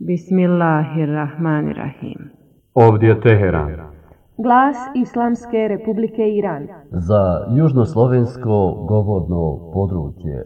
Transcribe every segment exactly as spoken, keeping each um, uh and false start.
Bismillahirrahmanirrahim. Ovdje je Teheran. Glas Islamske Republike Iran. Za južnoslovensko govorno područje.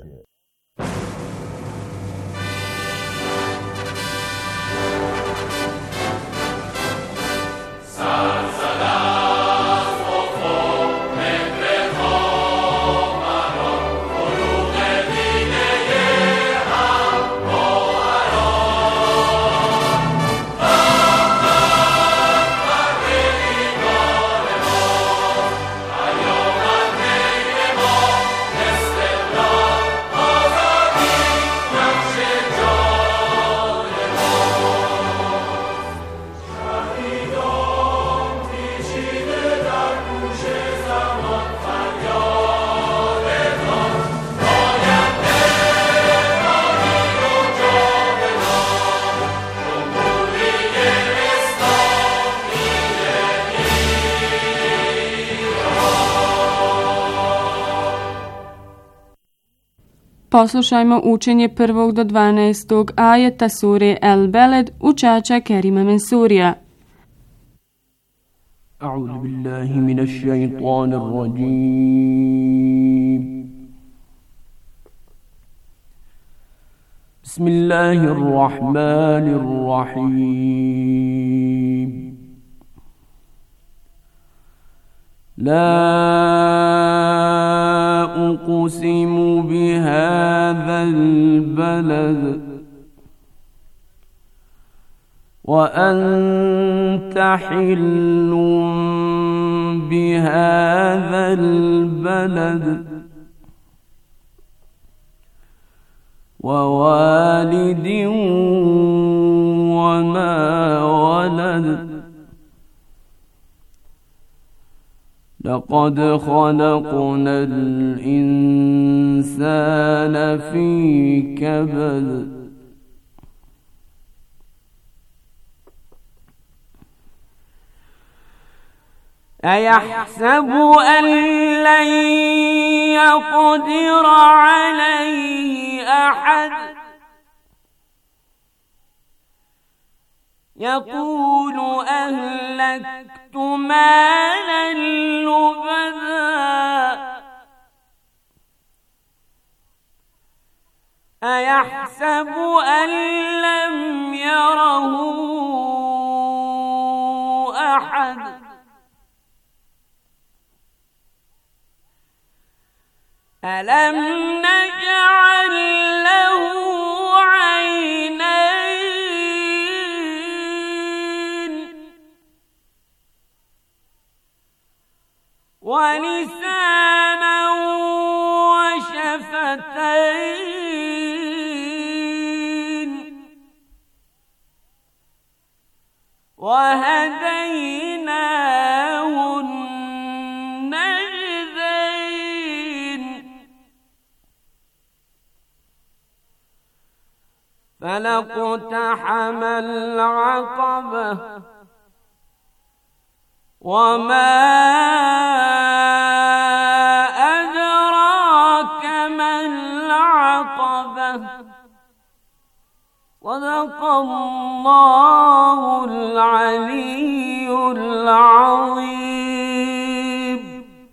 Poslušajmo učenje prvog do dvanaestog ajeta sure El Beled učača Kerima Mensurija. A'udhu billahi minash shaitanir rajim. Bismillahirrahmanirrahim. La أقسم بهذا البلد وأنت حل بهذا البلد ووالد وما ولد لقد خلقنا الإنسان في كبد أيحسب أن لن يقدر عليه أحد يقول أهلكت مالا لبدا أيحسب أن لم يره أحد ألم نجعل له عينين ولسانا وشفتين وهديناه النجدين فلاقتحم العقبة وما أدراك ما العقبة صدق الله العلي العظيم.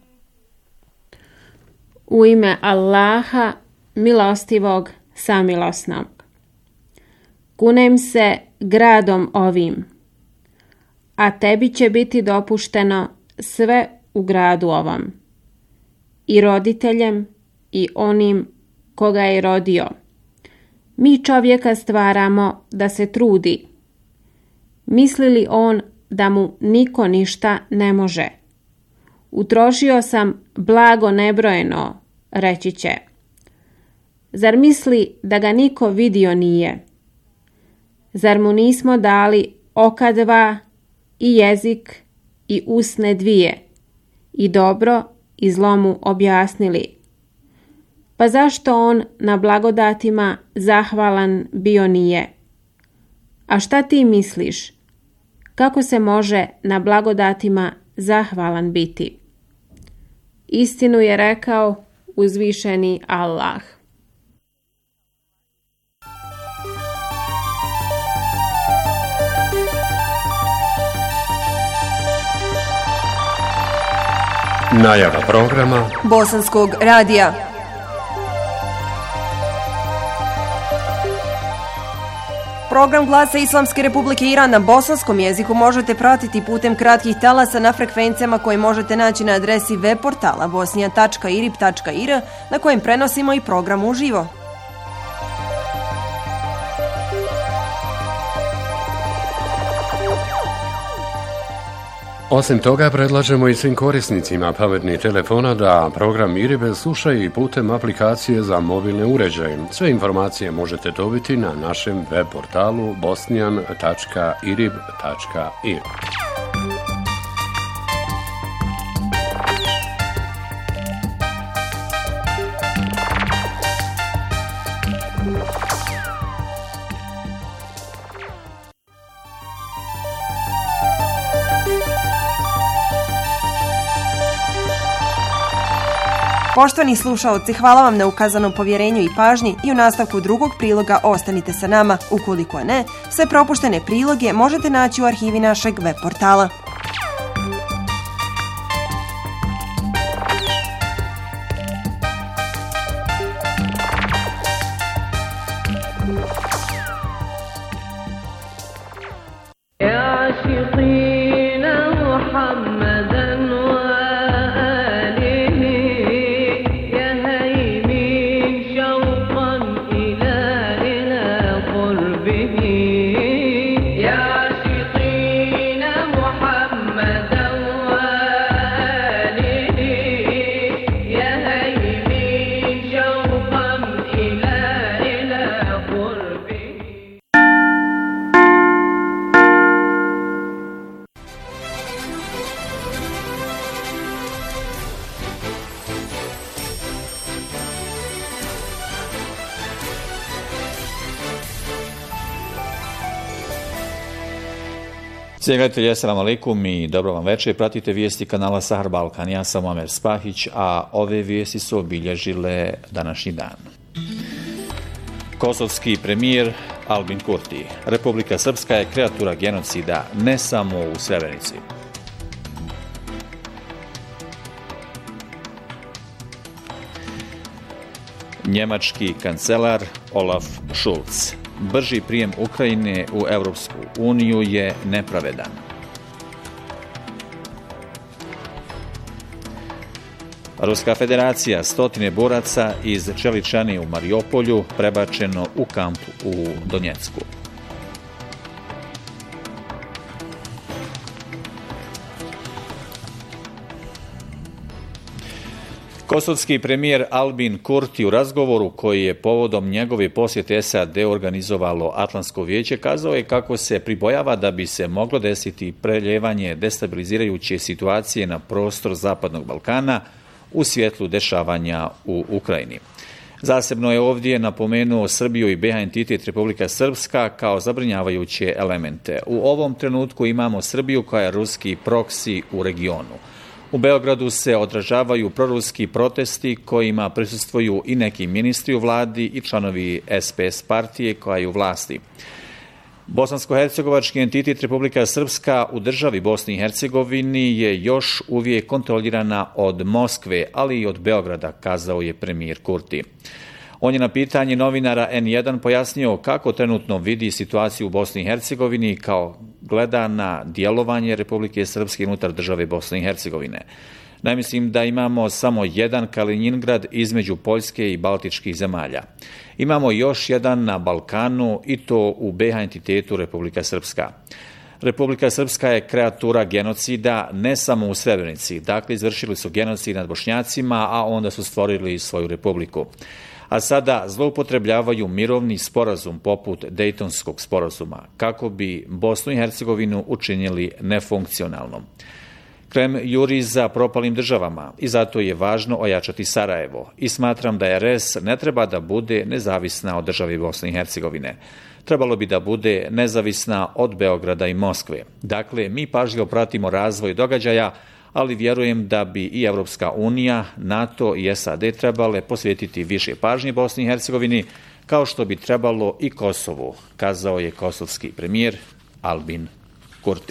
U ime Allaha, milostivog, samilosnog. Kunem se gradom ovim, a tebi će biti dopušteno sve u gradu ovom, i roditeljem i onim koga je rodio. Mi čovjeka stvaramo da se trudi. Misli li on da mu niko ništa ne može? Utrošio sam blago nebrojeno, reći će. Zar misli da ga niko vidio nije? Zar mu nismo dali oka dva i jezik i usne dvije i dobro i zlo mu objasnili? Pa zašto on na blagodatima zahvalan bio nije? A šta ti misliš? Kako se može na blagodatima zahvalan biti? Istinu je rekao uzvišeni Allah. Najava programa Bosanskog radija. Program Glasa Islamske Republike Iran na bosanskom jeziku možete pratiti putem kratkih talasa na frekvencijama koje možete naći na adresi web portala bosnija tačka irib tačka ir na kojem prenosimo i program uživo. Osim toga, predlažemo i svim korisnicima pametnih telefona da program Iribe slušaju i putem aplikacije za mobilne uređaje. Sve informacije možete dobiti na našem web portalu bosnijan tačka irib tačka ir. Poštovani slušaoci, hvala vam na ukazanom povjerenju i pažnji i u nastavku drugog priloga ostanite sa nama. Ukoliko ne, sve propuštene priloge možete naći u arhivi našeg web portala. Cijenjeni gledatelji, assalamu alaikum i dobro vam večer. Pratite vijesti kanala Sahar Balkan. Ja sam Omer Spahić, a ove vijesti su obilježile današnji dan. Kosovski premijer Albin Kurti. Republika Srpska je kreatura genocida ne samo u Srebrenici. Njemački kancelar Olaf Scholz. Brži prijem Ukrajine u Europsku uniju je nepravedan. Ruska federacija, stotine boraca iz Čeličane u Mariupolju prebačeno u kamp u Donjecku. Kosovski premijer Albin Kurti u razgovoru koji je povodom njegove posjete S A D organizovalo Atlantsko vijeće kazao je kako se pribojava da bi se moglo desiti preljevanje destabilizirajuće situacije na prostor Zapadnog Balkana u svjetlu dešavanja u Ukrajini. Zasebno je ovdje napomenuo Srbiju i B H entitet Republika Srpska kao zabrinjavajuće elemente. U ovom trenutku imamo Srbiju koja je ruski proksi u regionu. U Beogradu se odražavaju proruski protesti kojima prisustvuju i neki ministri u vladi i članovi S P S partije koja je u vlasti. Bosansko-hercegovački entitet Republika Srpska u državi Bosni i Hercegovini je još uvijek kontrolirana od Moskve, ali i od Beograda, kazao je premijer Kurti. On je na pitanje novinara N jedan pojasnio kako trenutno vidi situaciju u Bosni i Hercegovini kao gleda na djelovanje Republike Srpske unutar države Bosne i Hercegovine. Najmislim da imamo samo jedan Kaliningrad između Poljske i Baltičkih zemalja. Imamo još jedan na Balkanu i to u B H entitetu Republika Srpska. Republika Srpska je kreatura genocida ne samo u Srebrenici. Dakle, izvršili su genocid nad Bošnjacima, a onda su stvorili svoju republiku. A sada zloupotrebljavaju mirovni sporazum poput Dejtonskog sporazuma kako bi Bosnu i Hercegovinu učinili nefunkcionalnom. Krem juri za propalim državama i zato je važno ojačati Sarajevo i smatram da R S ne treba da bude nezavisna od države Bosne i Hercegovine. Trebalo bi da bude nezavisna od Beograda i Moskve. Dakle, mi pažljivo pratimo razvoj događaja, ali vjerujem da bi i Europska unija, NATO i S A D trebale posvetiti više pažnje Bosni i Hercegovini, kao što bi trebalo i Kosovu, kazao je kosovski premijer Albin Kurti.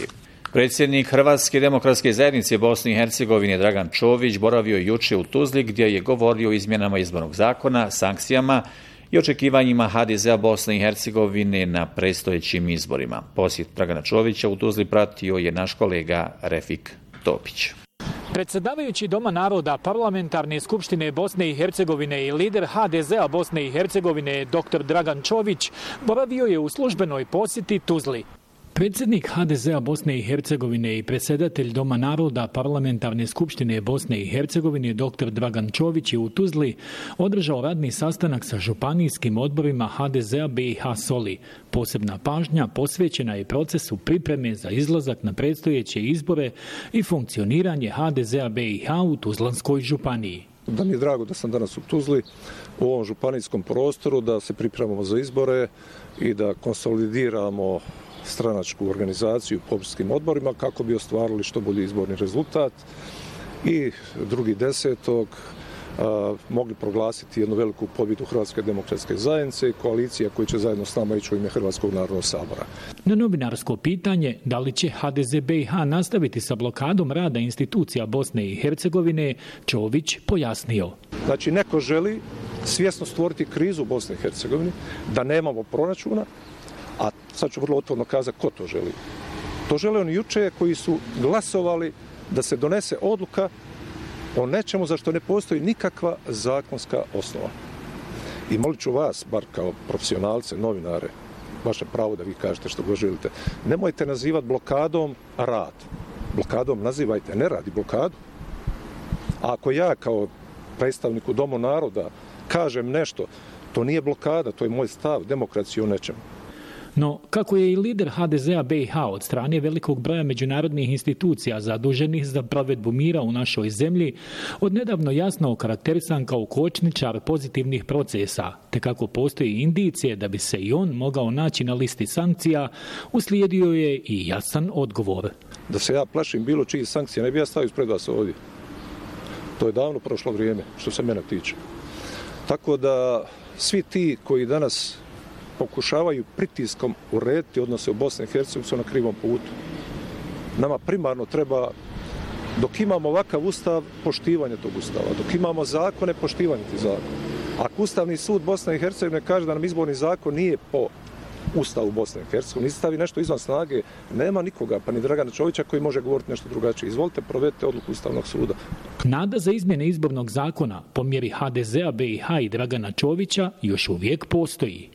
Predsjednik Hrvatske demokratske zajednice Bosne i Hercegovine Dragan Čović boravio juče u Tuzli gdje je govorio o izmjenama izbornog zakona, sankcijama i očekivanjima ha de zea Bosne i Hercegovine na predstojećim izborima. Posjet Dragana Čovića u Tuzli pratio je naš kolega Refik Topić. Predsjedavajući Doma naroda Parlamentarne skupštine Bosne i Hercegovine i lider ha de zea Bosne i Hercegovine doktor Dragan Čović boravio je u službenoj posjeti Tuzli. Predsjednik ha de zea Bosne i Hercegovine i predsjedatelj Doma naroda Parlamentarne skupštine Bosne i Hercegovine doktor Dragan Čović je u Tuzli održao radni sastanak sa županijskim odborima ha de zea be i ha Soli. Posebna pažnja posvećena je procesu pripreme za izlazak na predstojeće izbore i funkcioniranje ha de zea be i ha u Tuzlanskoj županiji. Da mi je drago da sam danas u Tuzli, u ovom županijskom prostoru, da se pripremamo za izbore i da konsolidiramo stranačku organizaciju po opštinskim odborima kako bi ostvarili što bolji izborni rezultat i drugi desetog a, mogli proglasiti jednu veliku pobjedu Hrvatske demokratske zajednice i koalicija koja će zajedno s nama ići u ime Hrvatskog narodnog sabora. Na novinarsko pitanje da li će ha de ze be i ha nastaviti sa blokadom rada institucija Bosne i Hercegovine, Čović pojasnio. Znači neko želi svjesno stvoriti krizu u Bosni i Hercegovini, da nemamo proračuna, a sad ću vrlo otvoreno kazati ko to želi. To žele oni juče koji su glasovali da se donese odluka o nečemu za što ne postoji nikakva zakonska osnova. I molit ću vas, bar kao profesionalce, novinare, vaše pravo da vi kažete što god želite, nemojte nazivati blokadom rad. Blokadom nazivajte ne rad i blokadu. A ako ja kao predstavnik u Domu naroda kažem nešto, to nije blokada, to je moj stav, demokracija o nečemu. No, kako je i lider ha de zea be i ha od strane velikog broja međunarodnih institucija zaduženih za provedbu mira u našoj zemlji, odnedavno jasno okarakterisan kao kočničar pozitivnih procesa, te kako postoji indicije da bi se i on mogao naći na listi sankcija, uslijedio je i jasan odgovor. Da se ja plašim bilo čiji sankcija, ne bi ja stavio ispred vas ovdje. To je davno prošlo vrijeme, što se mene tiče. Tako da svi ti koji danas pokušavaju pritiskom urediti odnose u Bosni i Hercegovini su na krivom putu. Nama primarno treba, dok imamo ovakav ustav, poštivanje tog ustava. Dok imamo zakone, poštivanje tih zakona. Ako Ustavni sud Bosne i Hercegovine kaže da nam izborni zakon nije po Ustavu Bosne i Hercegovine, stavi nešto izvan snage, nema nikoga, pa ni Dragana Čovića koji može govoriti nešto drugačije. Izvolite, provedite odluku Ustavnog suda. Nada za izmjene izbornog zakona po mjeri ha de zea be i ha i Dragana Čovića još uvijek postoji.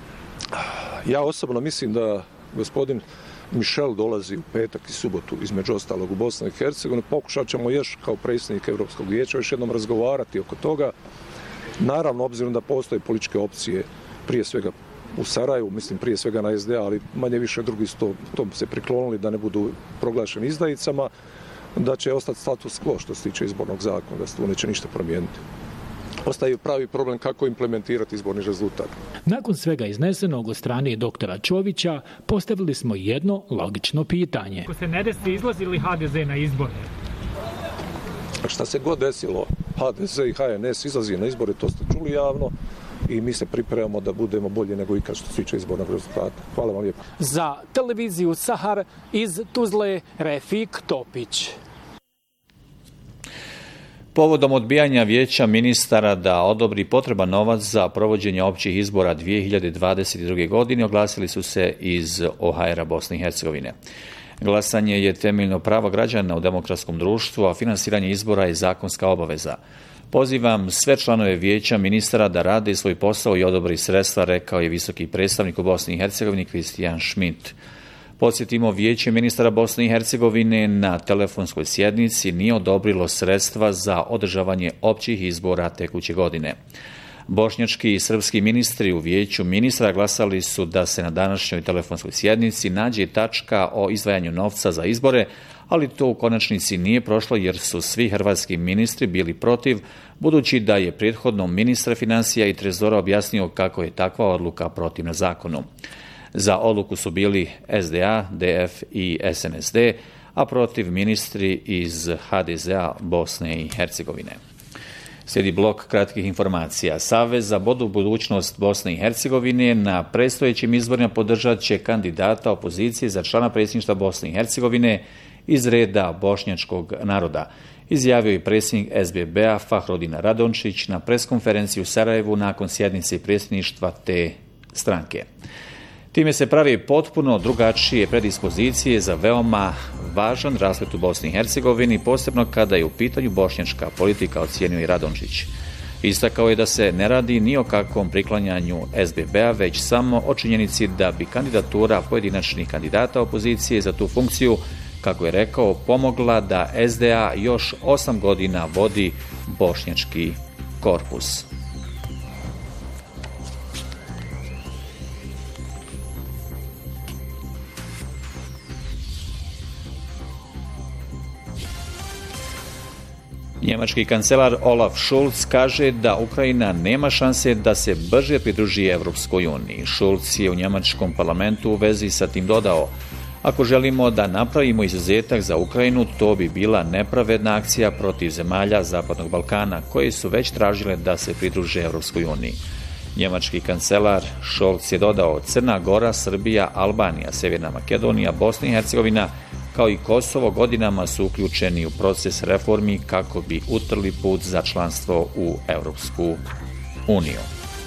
Ja osobno mislim da gospodin Michel dolazi u petak i subotu između ostalog u Bosnu i Hercegovinu. Pokušat ćemo još kao predsjednik Europskog vijeća još jednom razgovarati oko toga. Naravno, obzirom da postoje političke opcije, prije svega u Sarajevu, mislim prije svega na es de a, ali manje više drugi su to, to se priklonili da ne budu proglašeni izdajicama, da će ostati status quo što se tiče izbornog zakona, da se tu neće ništa promijeniti. Ostaje pravi problem kako implementirati izborni rezultat. Nakon svega iznesenog od strane doktora Čovića, postavili smo jedno logično pitanje. Ako se ne desi, izlazi li ha de ze na izbore? Šta se god desilo, ha de ze i ha en es izlazi na izbore, to ste čuli javno i mi se pripremamo da budemo bolje nego ikad što se tiče izbornog rezultata. Hvala vam lijepo. Za televiziju Sahar iz Tuzle, Refik Topić. Povodom odbijanja vijeća ministara da odobri potreban novac za provođenje općih izbora dvije hiljade dvadeset druge. godine oglasili su se iz o ha er a Bosne i Hercegovine. Glasanje je temeljno pravo građana u demokratskom društvu, a finansiranje izbora je zakonska obaveza. Pozivam sve članove vijeća ministara da rade svoj posao i odobri sredstva, rekao je visoki predstavnik u Bosni i Hercegovini Kristijan Schmidt. Podsjetimo, vijeće ministara Bosne i Hercegovine na telefonskoj sjednici nije odobrilo sredstva za održavanje općih izbora tekuće godine. Bošnjački i srpski ministri u vijeću ministra glasali su da se na današnjoj telefonskoj sjednici nađe tačka o izdvajanju novca za izbore, ali to u konačnici nije prošlo jer su svi hrvatski ministri bili protiv, budući da je prethodno ministar financija i trezora objasnio kako je takva odluka protivna zakonu. Za odluku su bili es de a, de ef i es en es de, a protiv ministri iz ha de zea Bosne i Hercegovine. Slijedi blok kratkih informacija. Savez za bolju budućnost Bosne i Hercegovine na predstojećim izborima podržat će kandidata opozicije za člana predsjedništva Bosne i Hercegovine iz reda bošnjačkog naroda, izjavio je predsjednik S B B-a Fahrodin Radončić na preskonferenciji u Sarajevu nakon sjednice predsjedništva te stranke. Time se pravi potpuno drugačije predispozicije za veoma važan rasplet u Bosni i Hercegovini, posebno kada je u pitanju bošnjačka politika, ocijenio i Radončić. Istakao je da se ne radi ni o kakvom priklanjanju S B B-a, već samo o činjenici da bi kandidatura pojedinačnih kandidata opozicije za tu funkciju, kako je rekao, pomogla da S D A još osam godina vodi bošnjački korpus. Njemački kancelar Olaf Scholz kaže da Ukrajina nema šanse da se brže pridruži Evropskoj uniji. Scholz je u njemačkom parlamentu u vezi sa tim dodao: ako želimo da napravimo izuzetak za Ukrajinu, to bi bila nepravedna akcija protiv zemalja Zapadnog Balkana, koje su već tražile da se pridruže Evropskoj uniji. Njemački kancelar Scholz je dodao: Crna Gora, Srbija, Albanija, Sjeverna Makedonija, Bosna i Hercegovina kao i Kosovo godinama su uključeni u proces reformi kako bi utrli put za članstvo u Evropsku uniju.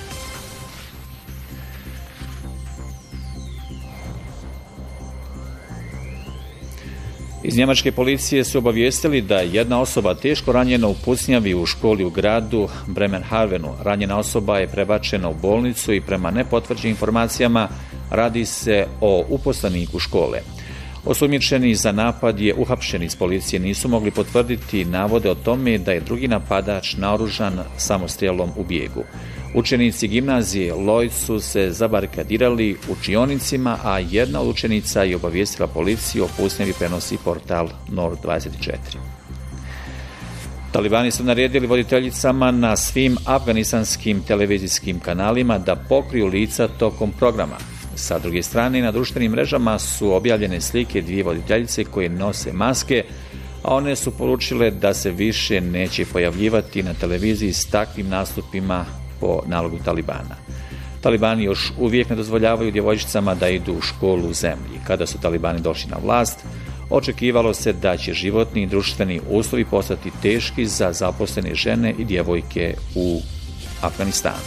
Iz njemačke policije su obavijestili da je jedna osoba teško ranjena u pucnjavi u školi u gradu Bremerhavenu. Ranjena osoba je prebačena u bolnicu i prema nepotvrđenim informacijama radi se o uposleniku škole. Osumnjičeni za napad je uhapšen iz policije, nisu mogli potvrditi navode o tome da je drugi napadač naoružan samostrijelom u bijegu. Učenici gimnazije Lloyd su se zabarikadirali u učionicima, a jedna od učenica je obavijestila policiju o pucnjavi, prenosi portal Nord dvadeset četiri. Talibani su naredili voditeljicama na svim afganistanskim televizijskim kanalima da pokriju lica tokom programa. Sa druge strane, na društvenim mrežama su objavljene slike dvije voditeljice koje nose maske, a one su poručile da se više neće pojavljivati na televiziji s takvim nastupima po nalogu Talibana. Talibani još uvijek ne dozvoljavaju djevojčicama da idu u školu u zemlji. Kada su Talibani došli na vlast, očekivalo se da će životni i društveni uslovi postati teški za zaposlene žene i djevojke u Afganistanu.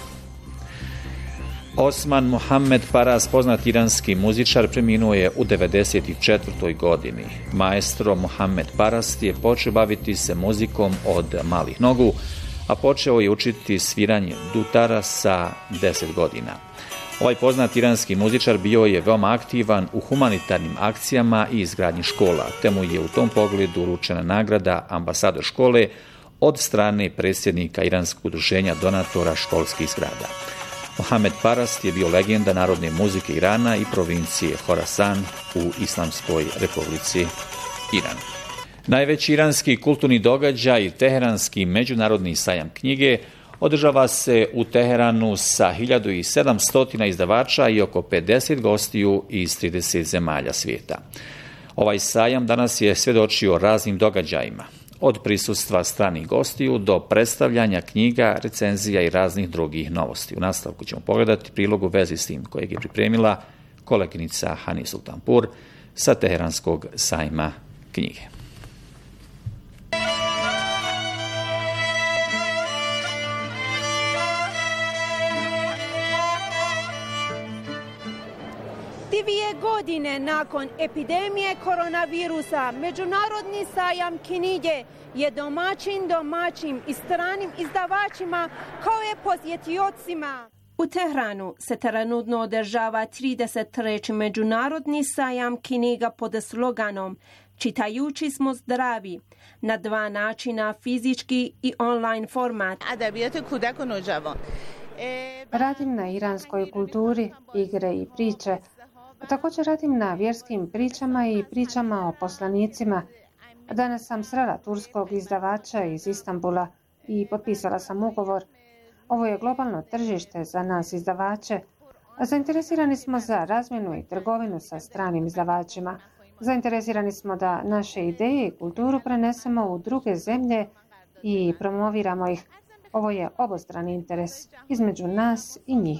Osman Mohamed Paras, poznat iranski muzičar, preminuo je u devedeset četvrtoj godini. Maestro Mohamed Paras je počeo baviti se muzikom od malih nogu, a počeo je učiti sviranje dutara sa deset godina. Ovaj poznat iranski muzičar bio je veoma aktivan u humanitarnim akcijama i izgradnji škola, te mu je u tom pogledu uručena nagrada ambasador škole od strane predsjednika Iranskog udruženja donatora školskih zgrada. Mohamed Paras je bio legenda narodne muzike Irana i provincije Horasan u Islamskoj republici Iran. Najveći iranski kulturni događaj, Teheranski međunarodni sajam knjige, održava se u Teheranu sa hiljadu sedamsto izdavača i oko pedeset gostiju iz trideset zemalja svijeta. Ovaj sajam danas je svjedočio raznim događajima, od prisustva stranih gostiju do predstavljanja knjiga, recenzija i raznih drugih novosti. U nastavku ćemo pogledati prilog u vezi s tim kojeg je pripremila koleginica Hani Sultanpur sa Teheranskog sajma knjige. Dvije godine nakon epidemije koronavirusa, Međunarodni sajam knjige je domaćin domaćim i stranim izdavačima kao i posjetiocima. U Tehranu se trenutno održava trideset treći Međunarodni sajam knjiga pod sloganom Čitajući smo zdravi, na dva načina, fizički i online format. Radim na iranskoj kulturi, igre i priče. Također radim na vjerskim pričama i pričama o poslanicima. Danas sam srela turskog izdavača iz Istanbula i potpisala sam ugovor. Ovo je globalno tržište za nas izdavače. Zainteresirani smo za razmjenu i trgovinu sa stranim izdavačima. Zainteresirani smo da naše ideje i kulturu prenesemo u druge zemlje i promoviramo ih. Ovo je obostrani interes između nas i njih.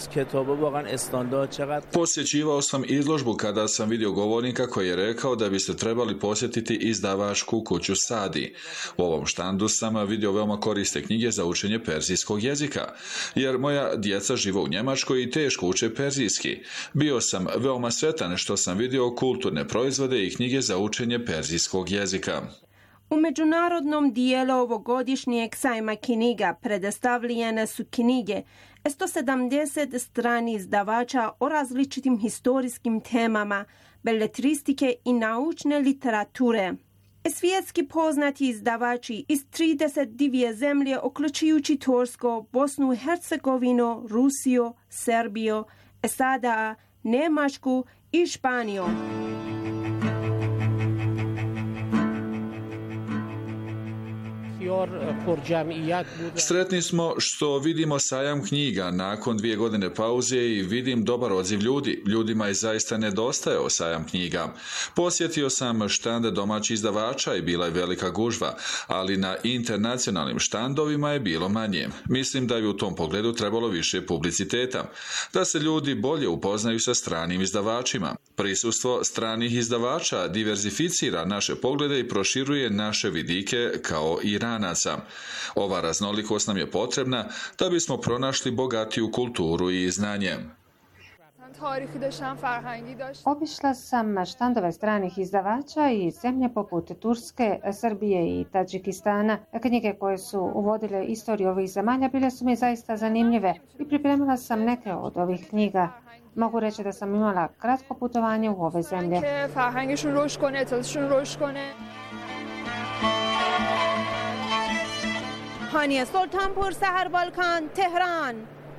Posjećivao sam izložbu kada sam vidio govornika koji je rekao da biste trebali posjetiti izdavačku kuću Sadi. U ovom štandu sam vidio veoma korisne knjige za učenje perzijskog jezika, jer moja djeca žive u Njemačkoj i teško uče perzijski. Bio sam veoma sretan što sam vidio kulturne proizvode i knjige za učenje perzijskog jezika. U međunarodnom dijelu ovogodišnjeg sajma knjiga predstavljene su knjige sto sedamdeset strani izdavača o različitim historijskim temama, beletristike i naučne literature. Svjetski poznati izdavači iz trideset dvije zemlje, uključujući Tursko, Bosnu i Hercegovinu, Rusiju, Srbiju, S A D A, Njemačku i Španiju. Sretni smo što vidimo sajam knjiga nakon dvije godine pauze i vidim dobar odziv ljudi. Ljudima je zaista nedostajao sajam knjiga. Posjetio sam štande domaćih izdavača i bila je velika gužva, ali na internacionalnim štandovima je bilo manje. Mislim da je u tom pogledu trebalo više publiciteta, da se ljudi bolje upoznaju sa stranim izdavačima. Prisustvo stranih izdavača diverzificira naše poglede i proširuje naše vidike kao Iranaca. Ova raznolikost nam je potrebna da bismo pronašli bogatiju kulturu i znanje. Obišla sam štandove stranih izdavača i zemlje poput Turske, Srbije i Tadžikistana. Knjige koje su uvodile istoriju ovih zemalja bile su mi zaista zanimljive i pripremila sam neke od ovih knjiga. Mogu reći da sam imala kratko putovanje u ove zemlje. Haniye Sultanpur, Sahar Balkan, Tehran.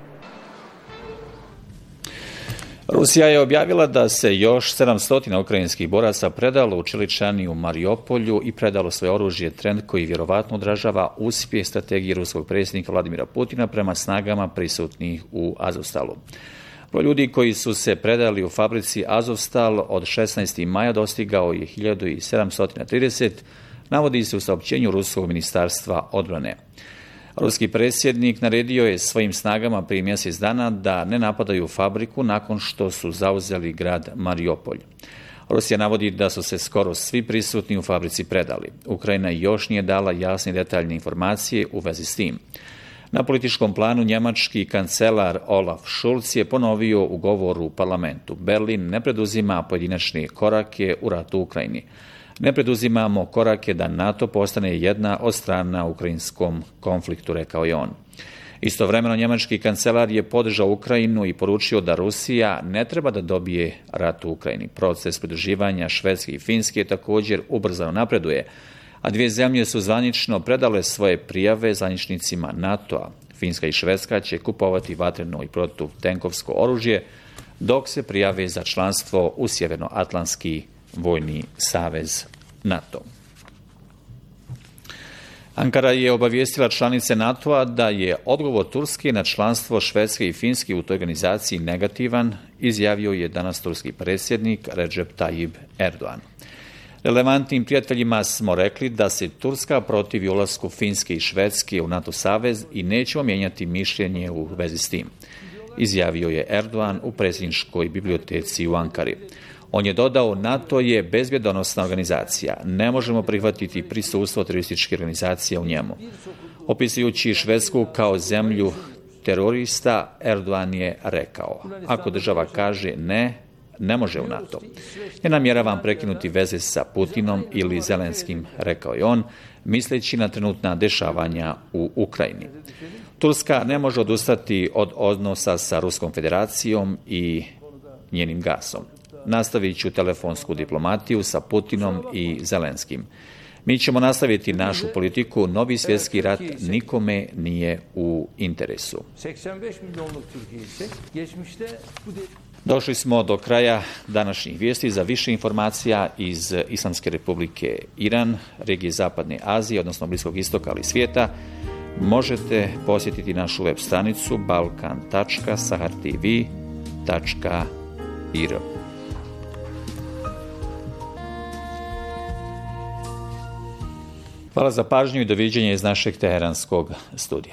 Rusija je objavila da se još sedamsto ukrajinskih boraca predalo u Čeličani u Mariupolju i predalo svoje oružje, trend koji vjerovatno odražava uspjeh strategije ruskog predsjednika Vladimira Putina prema snagama prisutnih u Azovstalu. Broj ljudi koji su se predali u fabrici Azovstal od šesnaestog maja dostigao je hiljadu sedamsto trideset, navodi se u saopćenju Ruskog ministarstva odbrane. Ruski predsjednik naredio je svojim snagama prije mjesec dana da ne napadaju fabriku nakon što su zauzeli grad Mariupolj. Rusija navodi da su se skoro svi prisutni u fabrici predali. Ukrajina još nije dala jasne i detaljne informacije u vezi s tim. Na političkom planu njemački kancelar Olaf Scholz je ponovio u govoru u parlamentu: Berlin ne preduzima pojedinačne korake u ratu u Ukrajini. Ne preduzimamo korake da NATO postane jedna od strana u ukrajinskom konfliktu, rekao je on. Istovremeno njemački kancelar je podržao Ukrajinu i poručio da Rusija ne treba da dobije rat u Ukrajini. Proces pridruživanja Švedske i Finske također ubrzano napreduje, a dvije zemlje su zvanično predale svoje prijave zvaničnicima NATO-a. Finska i Švedska će kupovati vatreno i protutenkovsko oružje, dok se prijave za članstvo u Sjevernoatlantski vojni savez NATO. Ankara je obavijestila članice NATO-a da je odgovor Turske na članstvo Švedske i Finske u toj organizaciji negativan, izjavio je danas turski predsjednik Recep Tayyip Erdogan. Relevantnim prijateljima smo rekli da se Turska protivi ulasku Finske i Švedske u NATO savez i nećemo mijenjati mišljenje u vezi s tim, izjavio je Erdogan u predsjedničkoj biblioteci u Ankari. On je dodao: NATO je bezbjedonosna organizacija, ne možemo prihvatiti prisustvo terorističke organizacije u njemu. Opisujući Švedsku kao zemlju terorista, Erdogan je rekao: ako država kaže ne, ne može u NATO. Ne namjeravam prekinuti veze sa Putinom ili Zelenskim, rekao je on, misleći na trenutna dešavanja u Ukrajini. Turska ne može odustati od odnosa sa Ruskom federacijom i njenim gasom. Nastavit ću telefonsku diplomatiju sa Putinom i Zelenskim. Mi ćemo nastaviti našu politiku, novi svjetski rat nikome nije u interesu. Došli smo do kraja današnjih vijesti. Za više informacija iz Islamske republike Iran, regije Zapadne Azije, odnosno Bliskog istoka, ali i svijeta, možete posjetiti našu web stranicu balkan tačka sahar t v tačka i r. Hvala za pažnju i doviđenje iz našeg teheranskog studija.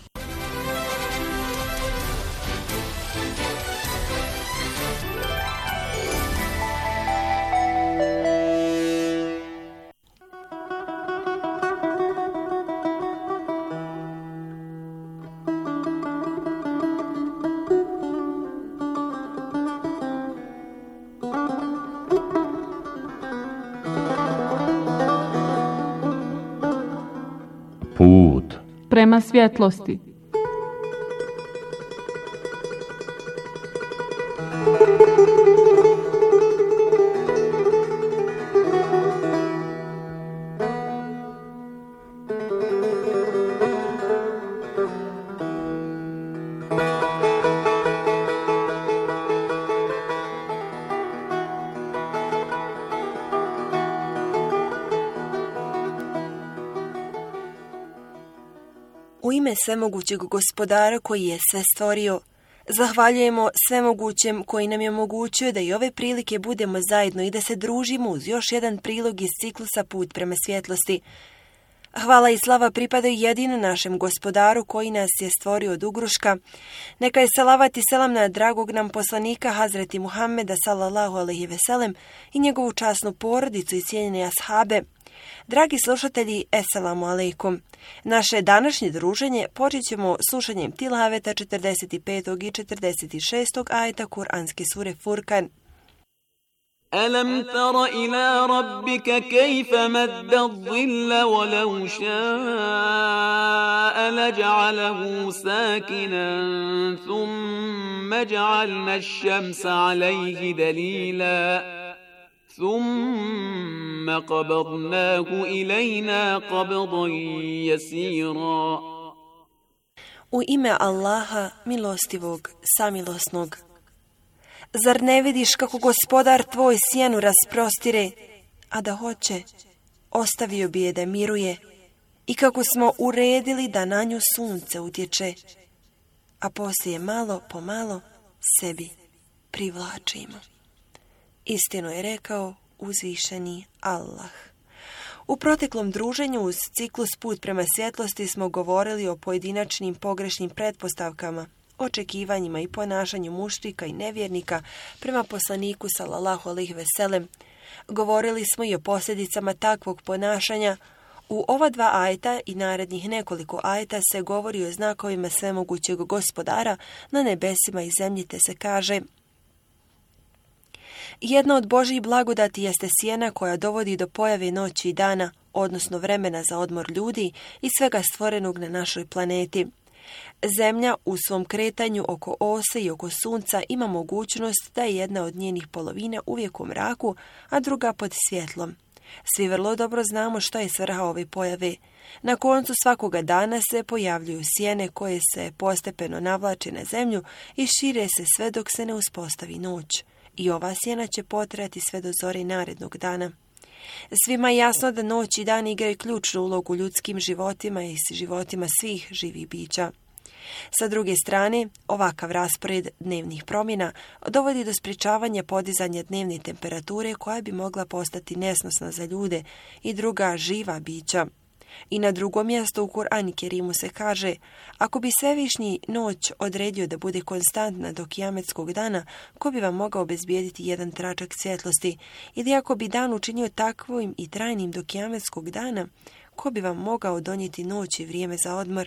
Put prema svjetlosti. U ime svemogućeg gospodara koji je sve stvorio, zahvaljujemo svemogućem koji nam je omogućio da i ove prilike budemo zajedno i da se družimo uz još jedan prilog iz ciklusa Put prema svjetlosti. Hvala i slava pripadaju jedino našem gospodaru koji nas je stvorio od ugruška. Neka je salavat i selam na dragog nam poslanika Hazreti Muhammeda sallallahu alejhi ve sellem i njegovu časnu porodicu i cijenjene ashabe. Dragi slušatelji, eselamu alejkum. Naše današnje druženje počet ćemo slušanjem tilaveta četrdeset petog i četrdeset šestog ajeta Kur'anske sure Furkan. ألم تر إلى ربك كيف مد الظل ولو شاء لجعله ساكنا ثم جعلنا الشمس عليه دليلا ثم قبضناه إلينا قبضا يسيرا. U ime Allaha, milostivog, samilosnog. Zar ne vidiš kako gospodar tvoj sjenu rasprostire, a da hoće, ostavio bi je da miruje, i kako smo uredili da na nju sunce utječe, a poslije malo po malo sebi privlačimo. Istinu je rekao uzvišeni Allah. U proteklom druženju uz ciklus Put prema svjetlosti smo govorili o pojedinačnim pogrešnim pretpostavkama, očekivanjima i ponašanju mušrika i nevjernika prema poslaniku sallallahu alejhi ve sellem. Govorili smo i o posljedicama takvog ponašanja. U ova dva ajeta i narednih nekoliko ajeta se govori o znakovima svemogućeg gospodara na nebesima i zemlji, te se kaže: jedna od Božjih blagodati jeste sjena koja dovodi do pojave noći i dana, odnosno vremena za odmor ljudi i svega stvorenog na našoj planeti. Zemlja u svom kretanju oko ose i oko sunca ima mogućnost da je jedna od njenih polovina uvijek u mraku, a druga pod svjetlom. Svi vrlo dobro znamo što je svrha ove pojave. Na koncu svakoga dana se pojavljuju sjene koje se postepeno navlače na zemlju i šire se sve dok se ne uspostavi noć. I ova sjena će potrajati sve do zore narednog dana. Svima je jasno da noć i dan igraju ključnu ulogu u ljudskim životima i životima svih živih bića. Sa druge strane, ovakav raspored dnevnih promjena dovodi do sprječavanja podizanja dnevne temperature koja bi mogla postati nesnosna za ljude i druga živa bića. I na drugom mjestu u Kur'anu Kerimu se kaže: ako bi Svevišnji noć odredio da bude konstantna do kijametskog dana, ko bi vam mogao obezbijediti jedan tračak svjetlosti? Ili ako bi dan učinio takvim i trajnim do kijametskog dana, ko bi vam mogao donijeti noć i vrijeme za odmor?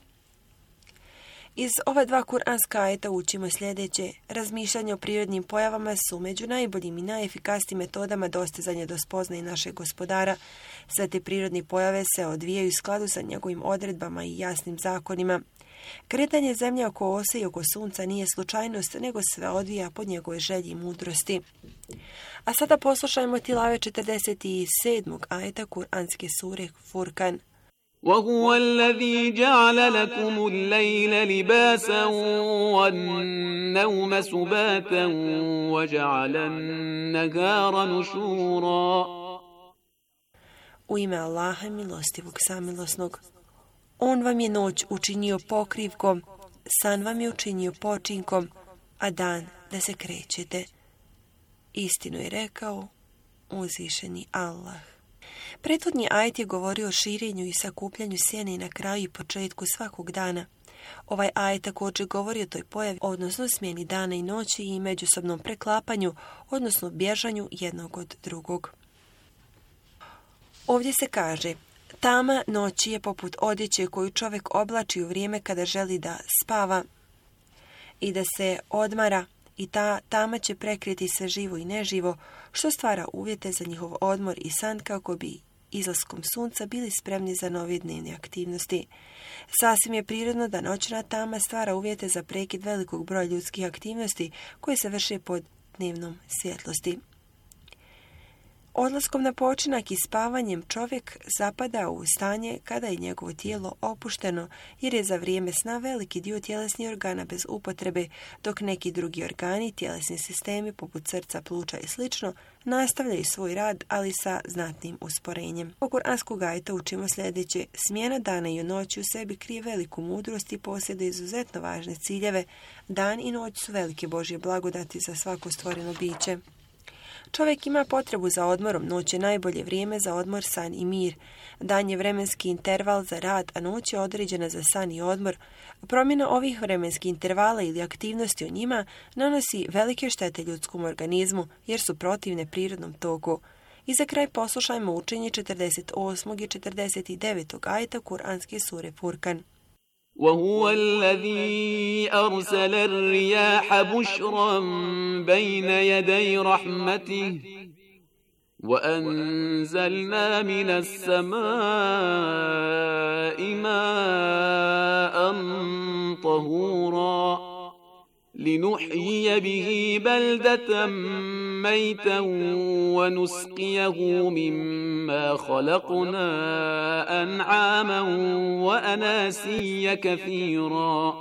Iz ova dva kuranska ajeta učimo sljedeće: razmišljanje o prirodnim pojavama su među najboljim i najefikasnijim metodama dostizanja do spoznaje našeg gospodara. Sve te prirodne pojave se odvijaju u skladu sa njegovim odredbama i jasnim zakonima. Kretanje zemlje oko ose i oko sunca nije slučajnost, nego sve odvija pod njegove želji i mudrosti. A sada poslušajmo tilave četrdeset sedmog ajeta Kur'anske sure Furkan. وهو الذي جعل لكم الليل لباسا والنوم سباتا وجعل النهار نشورا. U ime Allaha milostivog samilosnog. On vam je noć učinio pokrivkom, san vam je učinio počinkom, a dan da se krećete. Istinu je rekao uzvišeni Allah. Prethodni ajet je govorio o širenju i sakupljanju sjene na kraju i početku svakog dana. Ovaj ajet također govori o toj pojavi, odnosno smjeni dana i noći i međusobnom preklapanju, odnosno bježanju jednog od drugog. Ovdje se kaže: tama noći je poput odjeće koju čovjek oblači u vrijeme kada želi da spava i da se odmara, i ta tama će prekriti sve živo i neživo, što stvara uvjete za njihov odmor i san kako bi izlaskom sunca bili spremni za nove dnevne aktivnosti. Sasvim je prirodno da noćna tama stvara uvjete za prekid velikog broja ljudskih aktivnosti koje se vrše pod dnevnom svjetlosti. Odlaskom na počinak i spavanjem čovjek zapada u stanje kada je njegovo tijelo opušteno, jer je za vrijeme sna veliki dio tjelesnih organa bez upotrebe, dok neki drugi organi, tjelesni sistemi poput srca, pluća i sl. Nastavljaju svoj rad, ali sa znatnim usporenjem. U kuranskog ajeta učimo sljedeće: smjena dana i noći u sebi krije veliku mudrost i posjeduje izuzetno važne ciljeve. Dan i noć su velike Božje blagodati za svako stvoreno biće. Čovjek ima potrebu za odmorom, noć je najbolje vrijeme za odmor, san i mir. Dan je vremenski interval za rad, a noć je određena za san i odmor. Promjena ovih vremenskih intervala ili aktivnosti u njima nanosi velike štete ljudskom organizmu, jer su protivne prirodnom toku. I za kraj poslušajmo učenje četrdeset osmog i četrdeset devetog ajeta kuranske sure Furkan. وهو الذي أرسل الرياح بشرا بين يدي رحمته وأنزلنا من السماء ماء طهورا لنحيي به بلدة ميتا ونسقيه مما خلقنا أنعاما وأناسيا كثيرا.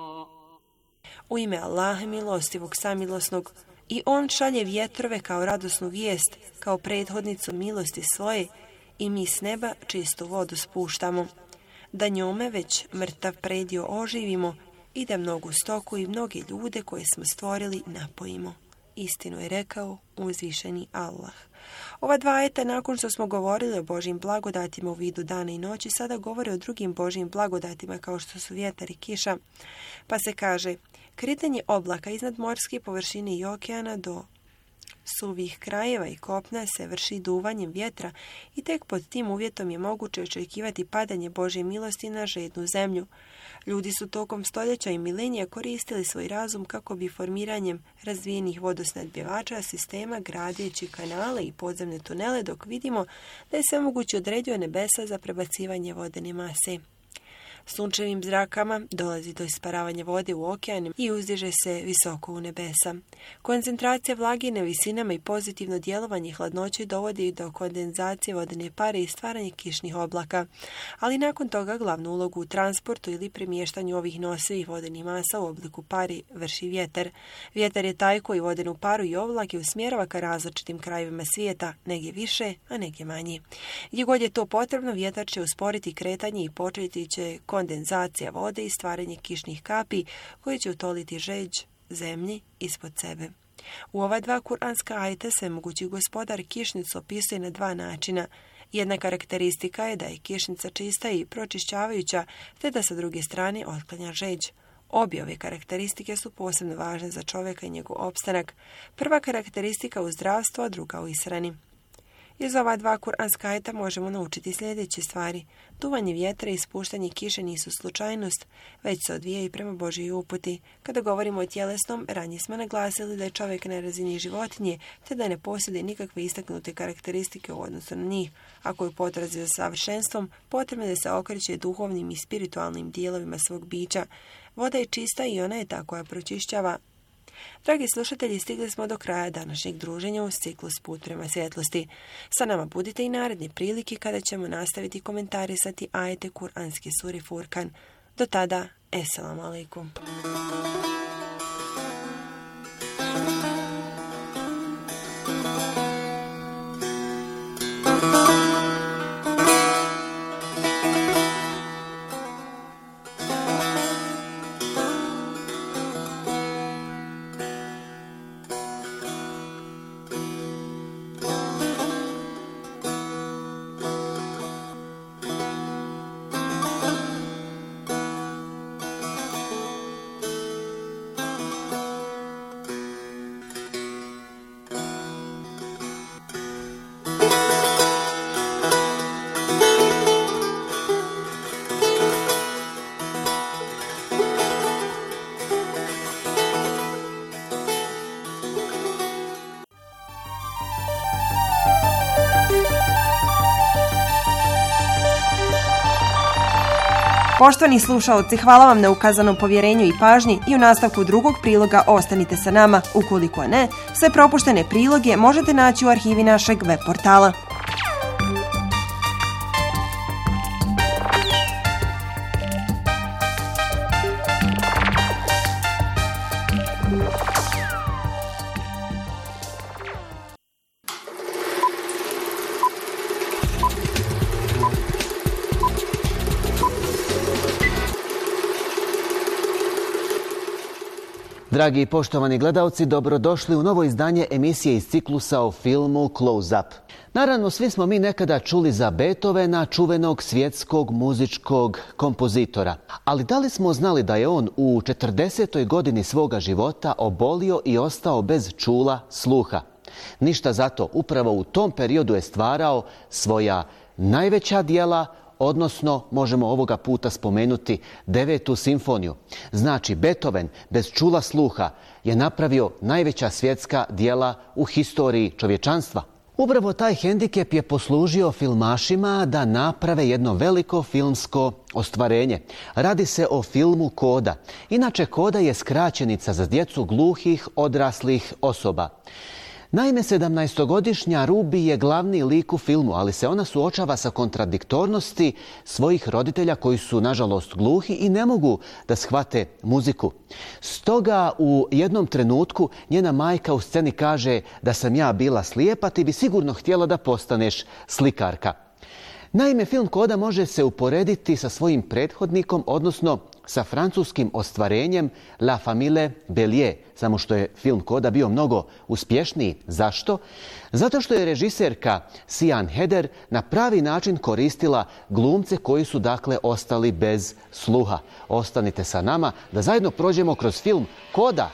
U ime Allaha milostivog samilosnog, i on šalje vjetrove kao radosnu vijest, kao prethodnicu milosti svoje, i mi s neba čistu vodu spuštamo, da njome već mrtav predio oživimo i da mnogu stoku i mnoge ljude koje smo stvorili napojimo. Istinu je rekao uzvišeni Allah. Ova dva ajeta, nakon što smo govorili o Božjim blagodatima u vidu dana i noći, sada govore o drugim Božjim blagodatima kao što su vjetar i kiša. Pa se kaže: kretanje oblaka iznad morske površine i okeana do suvih krajeva i kopna se vrši duvanjem vjetra i tek pod tim uvjetom je moguće očekivati padanje Božje milosti na žednu zemlju. Ljudi su tokom stoljeća i milenija koristili svoj razum kako bi formiranjem razvijenih vodosnadbjevača sistema gradeći kanale i podzemne tunele, dok vidimo da je sve moguće određuje nebesa za prebacivanje vodene mase. Sunčevim zrakama dolazi do isparavanja vode u okean i uzdiže se visoko u nebesa. Koncentracija vlage na visinama i pozitivno djelovanje hladnoće dovodi do kondenzacije vodene pare i stvaranja kišnih oblaka. Ali nakon toga glavnu ulogu u transportu ili premještanju ovih nosivih vodenih masa u obliku pari vrši vjetar. Vjetar je taj koji vodenu paru i oblake usmjerava ka različitim krajevima svijeta, negdje više, a negdje manje. Gdje god je to potrebno, vjetar će usporiti kretanje i početi će kondenzacija vode i stvaranje kišnih kapi koje će utoliti žeđ zemlji ispod sebe. U ova dva kuranska ajeta svemogući gospodar kišnicu opisuje na dva načina. Jedna karakteristika je da je kišnica čista i pročišćavajuća, te da sa druge strane otklanja žeđ. Obje ove karakteristike su posebno važne za čovjeka i njegov opstanak. Prva karakteristika u zdravstvu, a druga u ishrani. Iz ova dva kuranska ajeta možemo naučiti sljedeće stvari. Duvanje vjetra i ispuštanje kiše nisu slučajnost, već se odvijaju prema Božjoj uputi. Kada govorimo o tjelesnom, ranije smo naglasili da je čovjek na razini životinje, te da ne posjeduje nikakve istaknute karakteristike u odnosu na njih. Ako je potrazi za savršenstvom, potrebno je da se okreće duhovnim i spiritualnim dijelovima svog bića. Voda je čista i ona je ta koja pročišćava. Dragi slušatelji, stigli smo do kraja današnjeg druženja uz ciklus Put prema svjetlosti. Sa nama budite i naredne prilike kada ćemo nastaviti komentarisati ajete kuranske sure Furkan. Do tada, eselamu alaikum. Poštovani slušaoci, hvala vam na ukazanom povjerenju i pažnji i u nastavku drugog priloga ostanite sa nama. Ukoliko ne, sve propuštene priloge možete naći u arhivi našeg web portala. Dragi i poštovani gledalci, dobrodošli u novo izdanje emisije iz ciklusa o filmu Close Up. Naravno, svi smo mi nekada čuli za Beethovena, čuvenog svjetskog muzičkog kompozitora. Ali da li smo znali da je on u četrdesetoj godini svoga života obolio i ostao bez čula, sluha? Ništa zato, upravo u tom periodu je stvarao svoja najveća djela, odnosno možemo ovoga puta spomenuti devetu simfoniju. Znači, Beethoven bez čula sluha je napravio najveća svjetska djela u historiji čovječanstva. Upravo taj hendikep je poslužio filmašima da naprave jedno veliko filmsko ostvarenje. Radi se o filmu Koda. Inače, Koda je skraćenica za djecu gluhih odraslih osoba. Naime, sedamnaestogodišnja Ruby je glavni lik u filmu, ali se ona suočava sa kontradiktornosti svojih roditelja koji su, nažalost, gluhi i ne mogu da shvate muziku. Stoga u jednom trenutku njena majka u sceni kaže da sam ja bila slijepa, ti bi sigurno htjela da postaneš slikarka. Naime, film Koda može se uporediti sa svojim prethodnikom, odnosno sa francuskim ostvarenjem La Famille Bélier, samo što je film Koda bio mnogo uspješniji. Zašto? Zato što je režiserka Sian Heder na pravi način koristila glumce koji su dakle ostali bez sluha. Ostanite sa nama da zajedno prođemo kroz film Koda.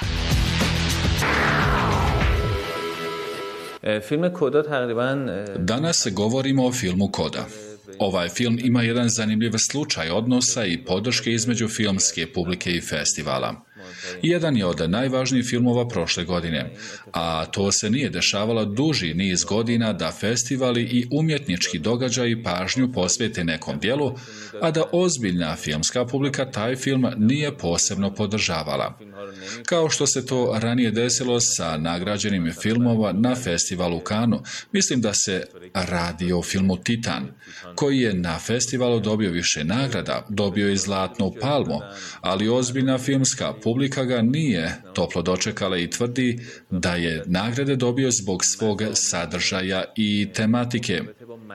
Danas govorimo o filmu Koda. Ovaj film ima jedan zanimljiv slučaj odnosa i podrške između filmske publike i festivala. Jedan je od najvažnijih filmova prošle godine, a to se nije dešavalo duži niz godina da festivali i umjetnički događaji pažnju posvete nekom djelu, a da ozbiljna filmska publika taj film nije posebno podržavala. Kao što se to ranije desilo sa nagrađenim filmova na festivalu u Cannesu, mislim da se radi o filmu Titan, koji je na festivalu dobio više nagrada, dobio i Zlatnu palmu, ali ozbiljna filmska publika ga nije toplo dočekala i tvrdi da je nagrade dobio zbog svog sadržaja i tematike.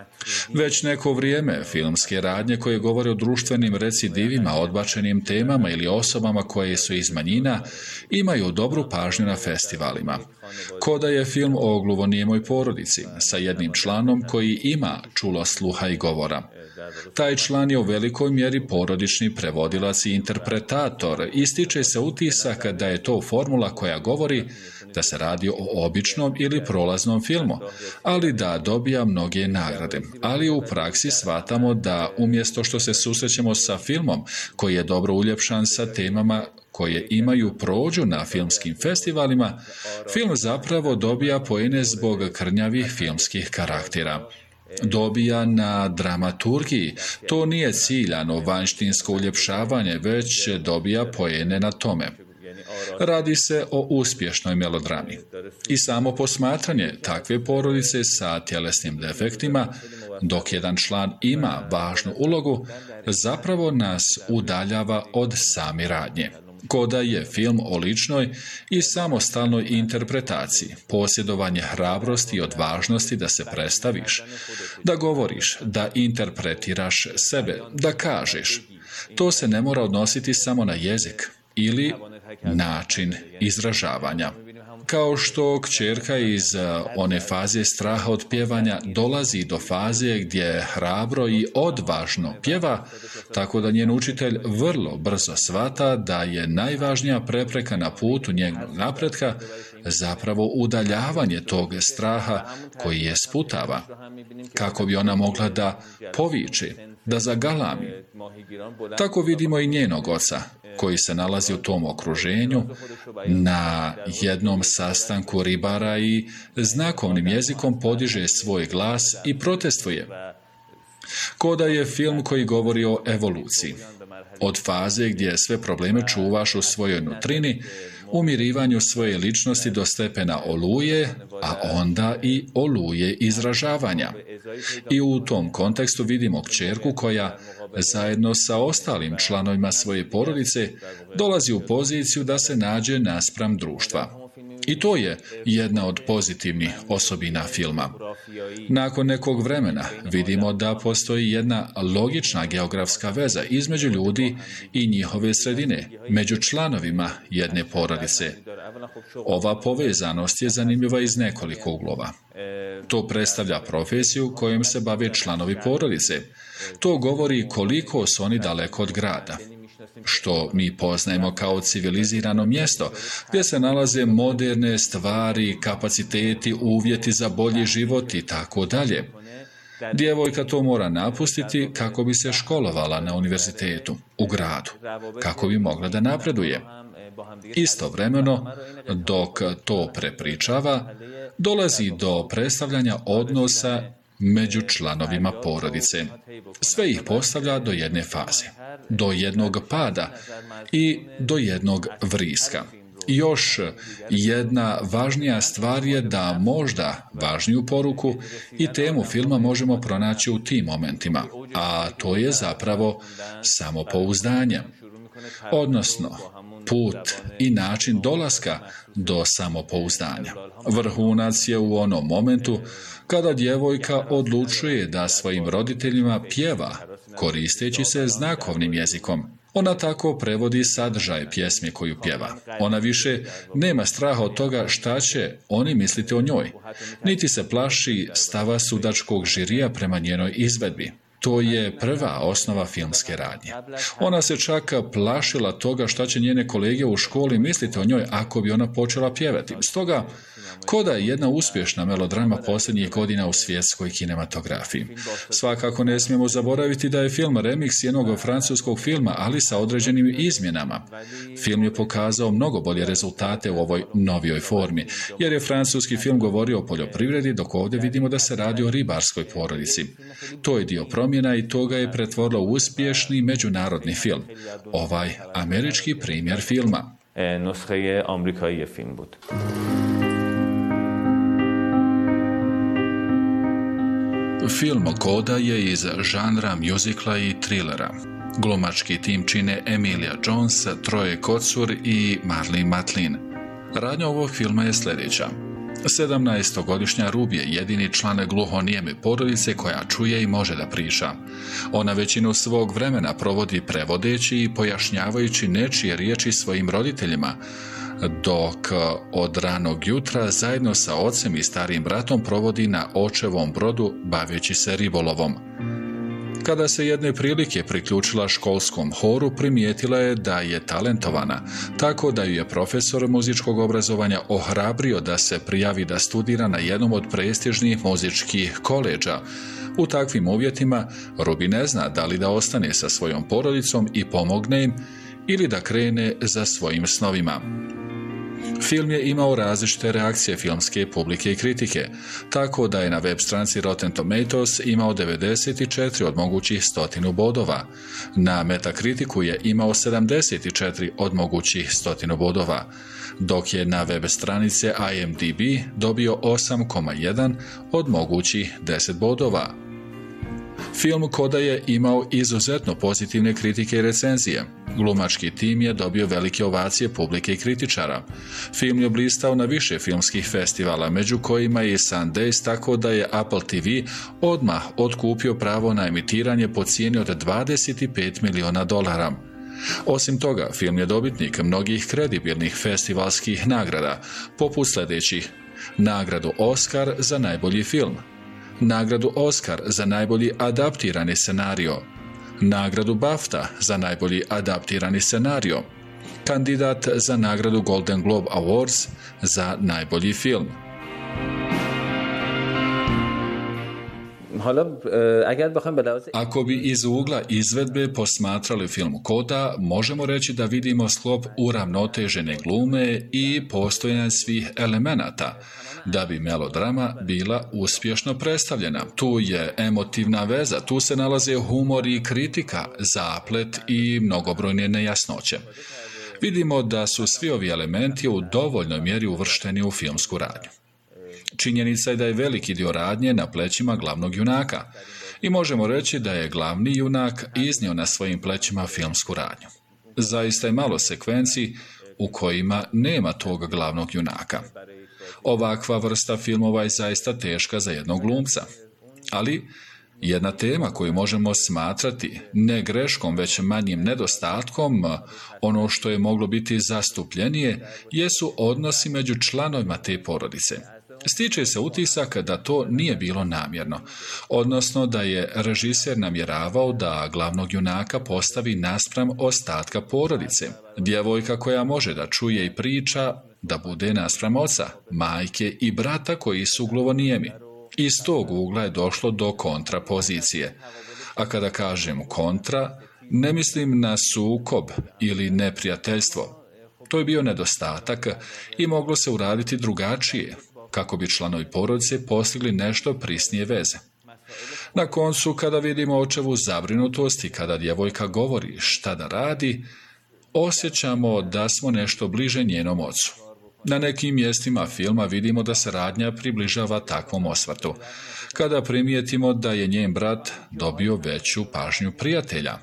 Već neko vrijeme filmske radnje koje govore o društvenim recidivima, odbačenim temama ili osobama koje su iz manjina imaju dobru pažnju na festivalima. Koda je film o gluvonijemoj porodici sa jednim članom koji ima čulo sluha i govora. Taj član je u velikoj mjeri porodični prevodilac i interpretator. Ističe se utisak da je to formula koja govori da se radi o običnom ili prolaznom filmu, ali da dobija mnoge nagrade. Ali u praksi shvatamo da umjesto što se susrećemo sa filmom koji je dobro uljepšan sa temama koje imaju prođu na filmskim festivalima, film zapravo dobija poene zbog krnjavih filmskih karaktera. Dobija na dramaturgiji. To nije ciljano vanjštinsko uljepšavanje, već dobija poene na tome. Radi se o uspješnoj melodrami. I samo posmatranje takve porodice sa tjelesnim defektima, dok jedan član ima važnu ulogu, zapravo nas udaljava od same radnje. Koda je film o ličnoj i samostalnoj interpretaciji, posjedovanje hrabrosti i odvažnosti da se predstaviš, da govoriš, da interpretiraš sebe, da kažeš. To se ne mora odnositi samo na jezik ili način izražavanja. Kao što kćerka iz one faze straha od pjevanja dolazi do faze gdje hrabro i odvažno pjeva, tako da njen učitelj vrlo brzo shvata da je najvažnija prepreka na putu njenog napretka zapravo udaljavanje tog straha koji je sputava, kako bi ona mogla da poviče, da zagalami. Tako vidimo i njenog oca, koji se nalazi u tom okruženju, na jednom sastanku ribara i znakovnim jezikom podiže svoj glas i protestuje. Koda je film koji govori o evoluciji. Od faze gdje sve probleme čuvaš u svojoj nutrini, umirivanju svoje ličnosti do stepena oluje, a onda i oluje izražavanja. I u tom kontekstu vidimo kćerku koja, zajedno sa ostalim članovima svoje porodice, dolazi u poziciju da se nađe naspram društva. I to je jedna od pozitivnih osobina filma. Nakon nekog vremena vidimo da postoji jedna logična geografska veza između ljudi i njihove sredine, među članovima jedne porodice. Ova povezanost je zanimljiva iz nekoliko uglova. To predstavlja profesiju kojom se bave članovi porodice. To govori koliko su oni daleko od grada, što mi poznajemo kao civilizirano mjesto, gdje se nalaze moderne stvari, kapaciteti, uvjeti za bolji život i tako dalje. Djevojka to mora napustiti kako bi se školovala na univerzitetu, u gradu, kako bi mogla da napreduje. Istovremeno, dok to prepričava, dolazi do predstavljanja odnosa među članovima porodice. Sve ih postavlja do jedne faze, do jednog pada i do jednog vriska. Još jedna važnija stvar je da možda važniju poruku i temu filma možemo pronaći u tim momentima, a to je zapravo samopouzdanje, odnosno put i način dolaska do samopouzdanja. Vrhunac je u onom momentu kada djevojka odlučuje da svojim roditeljima pjeva, koristeći se znakovnim jezikom. Ona tako prevodi sadržaj pjesme koju pjeva. Ona više nema straha od toga šta će oni misliti o njoj, niti se plaši stava sudačkog žirija prema njenoj izvedbi. To je prva osnova filmske radnje. Ona se čak plašila toga šta će njene kolege u školi misliti o njoj ako bi ona počela pjevati. Stoga, Koda je jedna uspješna melodrama posljednjih godina u svjetskoj kinematografiji. Svakako ne smijemo zaboraviti da je film remiks jednog francuskog filma, ali sa određenim izmjenama. Film je pokazao mnogo bolje rezultate u ovoj novijoj formi, jer je francuski film govorio o poljoprivredi, dok ovdje vidimo da se radi o ribarskoj porodici. To je dio promjena i to ga je pretvorilo u uspješni međunarodni film. Ovaj američki primjer filma. نسخه آمریکایی فیلم بود. Film Koda je iz žanra mjuzikla i trilera. Glumački tim čine Emilia Jones, Troje Kotsur i Marlene Matlin. Radnja ovog filma je sljedeća. sedamnaestogodišnja Ruby je jedini član gluhonijeme porodice koja čuje i može da priča. Ona većinu svog vremena provodi prevodeći i pojašnjavajući nečije riječi svojim roditeljima, dok od ranog jutra zajedno sa ocem i starim bratom provodi na očevom brodu baveći se ribolovom. Kada se jedne prilike priključila školskom horu, primijetila je da je talentovana, tako da ju je profesor muzičkog obrazovanja ohrabrio da se prijavi da studira na jednom od prestižnih muzičkih koledža. U takvim uvjetima Ruby ne zna da li da ostane sa svojom porodicom i pomogne im ili da krene za svojim snovima. Film je imao različite reakcije filmske publike i kritike, tako da je na web stranici Rotten Tomatoes imao devedeset četiri od mogućih stotinu bodova. Na Metakritiku je imao sedamdeset četiri od mogućih stotinu bodova, dok je na web stranice I M D B dobio osam zarez jedan od mogućih deset bodova. Film Koda je imao izuzetno pozitivne kritike i recenzije. Glumački tim je dobio velike ovacije publike i kritičara. Film je blistao na više filmskih festivala, među kojima je i Sundance, tako da je Apple T V odmah otkupio pravo na emitiranje po cijeni od dvadeset pet miliona dolara. Osim toga, film je dobitnik mnogih kredibilnih festivalskih nagrada, poput sljedećih: nagradu Oscar za najbolji film, nagradu Oscar za najbolji adaptirani scenario, nagradu BAFTA za najbolji adaptirani scenario, kandidat za nagradu Golden Globe Awards za najbolji film. Ako bi iz ugla izvedbe posmatrali film Koda, možemo reći da vidimo sklop uravnotežene glume i postojanje svih elemenata, da bi melodrama bila uspješno predstavljena. Tu je emotivna veza, tu se nalaze humor i kritika, zaplet i mnogobrojne nejasnoće. Vidimo da su svi ovi elementi u dovoljnoj mjeri uvršteni u filmsku radnju. Činjenica je da je veliki dio radnje na plećima glavnog junaka i možemo reći da je glavni junak iznio na svojim plećima filmsku radnju. Zaista je malo sekvenci u kojima nema tog glavnog junaka. Ovakva vrsta filmova je zaista teška za jednog glumca. Ali jedna tema koju možemo smatrati ne greškom, već manjim nedostatkom, ono što je moglo biti zastupljenije, jesu odnosi među članovima te porodice. Stiče se utisak da to nije bilo namjerno, odnosno da je režiser namjeravao da glavnog junaka postavi naspram ostatka porodice. Djevojka koja može da čuje i priča, da bude naspram oca, majke i brata koji su gluvonijemi. Iz tog ugla je došlo do kontrapozicije. A kada kažem kontra, ne mislim na sukob ili neprijateljstvo. To je bio nedostatak i moglo se uraditi drugačije, kako bi članovi porodice postigli nešto prisnije veze. Na koncu, kada vidimo očevu zabrinutost i kada djevojka govori šta da radi, osjećamo da smo nešto bliže njenom ocu. Na nekim mjestima filma vidimo da se radnja približava takvom osvrtu, kada primijetimo da je njen brat dobio veću pažnju prijatelja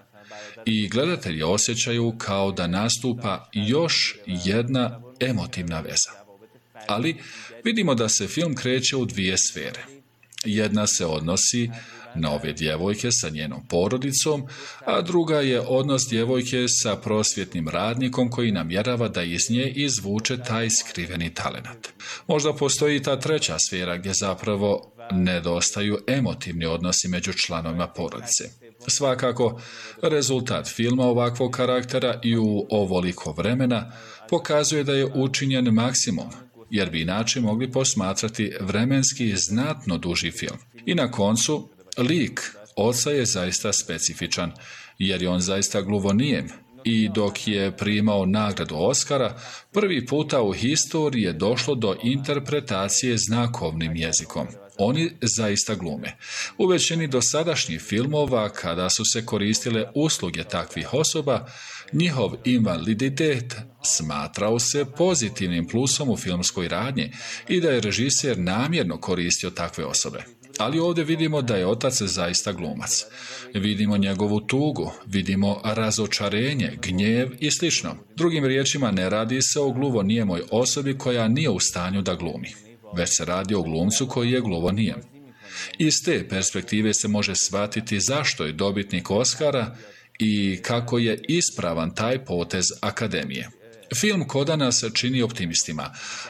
i gledatelji osjećaju kao da nastupa još jedna emotivna veza. Ali vidimo da se film kreće u dvije sfere. Jedna se odnosi na ove djevojke sa njenom porodicom, a druga je odnos djevojke sa prosvjetnim radnikom koji namjerava da iz nje izvuče taj skriveni talenat. Možda postoji i ta treća sfera gdje zapravo nedostaju emotivni odnosi među članovima porodice. Svakako, rezultat filma ovakvog karaktera i u ovoliko vremena pokazuje da je učinjen maksimum, jer bi inače mogli posmatrati vremenski znatno duži film. I na koncu, lik oca je zaista specifičan, jer je on zaista gluvonijem i dok je primao nagradu Oscara, prvi puta u historiji je došlo do interpretacije znakovnim jezikom. Oni zaista glume. U većini dosadašnjih filmova, kada su se koristile usluge takvih osoba, njihov invaliditet smatrao se pozitivnim plusom u filmskoj radnji i da je režiser namjerno koristio takve osobe. Ali ovdje vidimo da je otac zaista glumac. Vidimo njegovu tugu, vidimo razočarenje, gnjev i slično. Drugim riječima, ne radi se o gluvonijemoj osobi koja nije u stanju da glumi, već se radi o glumcu koji je gluvonijem. Iz te perspektive se može shvatiti zašto je dobitnik Oscara i kako je ispravan taj potez Akademije. Film Koda nas čini optimistima,